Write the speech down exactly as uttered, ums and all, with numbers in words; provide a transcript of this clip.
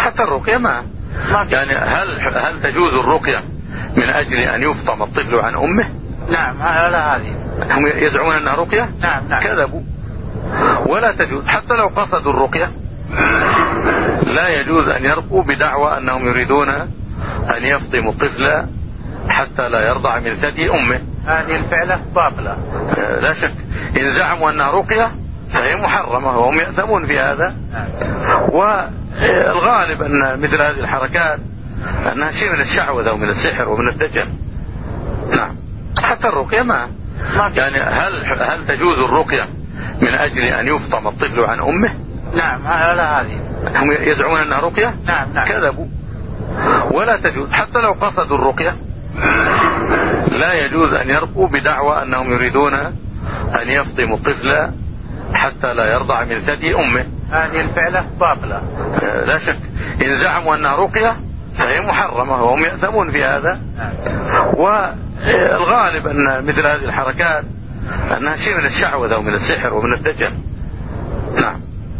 حتى الرقية ما يعني هل هل تجوز الرقية من أجل أن يفطم الطفل عن أمه؟ نعم لا هذه هم يزعمون أنها رقية. نعم نعم كذبوا. ولا تجوز حتى لو قصدوا الرقية، لا يجوز أن يرقوا بدعوى أنهم يريدون أن يفطموا الطفل حتى لا يرضع من ثدي أمه. هذه الفعلة باطلة لا شك. إن زعموا أنها رقية فهي محرمة وهم يأثمون في هذا. والغالب أن مثل هذه الحركات أنها شيء من الشعوذة ومن السحر ومن الدجل. نعم. حتى الرقية ما يعني هل هل تجوز الرقية من أجل أن يفطم الطفل عن أمه؟ نعم لا هذه هم يزعمون أنها رقية. نعم نعم كذبوا. ولا تجوز حتى لو قصدوا الرقية، لا يجوز أن يرقوا بدعوى أنهم يريدون أن يفطموا الطفل حتى لا يرضع من ثدي أمه. هذه الفعلة باطلة لا شك. إن زعموا أنها رقية فهي محرمة وهم يأثمون في هذا. والغالب أن مثل هذه الحركات أنها شيء من الشعوذة ومن السحر ومن الدجل.